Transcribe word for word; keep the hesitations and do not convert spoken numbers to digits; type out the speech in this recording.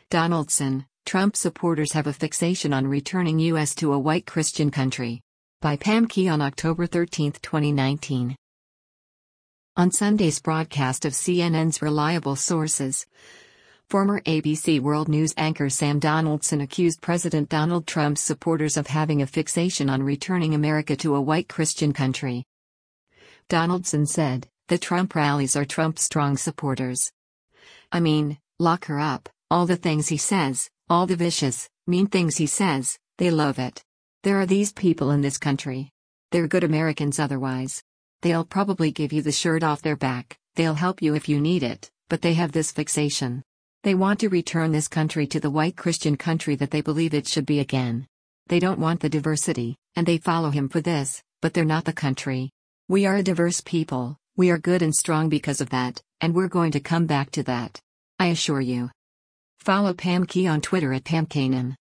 Donaldson, Trump supporters have a fixation on returning U S to a white Christian country. By Pam Key on October thirteenth, twenty nineteen. On Sunday's broadcast of C N N's Reliable Sources, former A B C World News anchor Sam Donaldson accused President Donald Trump's supporters of having a fixation on returning America to a white Christian country. Donaldson said, "The Trump rallies are Trump's strong supporters. I mean, lock her up, all the things he says, all the vicious, mean things he says, they love it. There are these people in this country. They're good Americans otherwise. They'll probably give you the shirt off their back, they'll help you if you need it, but they have this fixation. They want to return this country to the white Christian country that they believe it should be again. They don't want the diversity, and they follow him for this, but they're not the country. We are a diverse people, we are good and strong because of that, and we're going to come back to that. I assure you." Follow Pam Key on Twitter at Pam Kanan.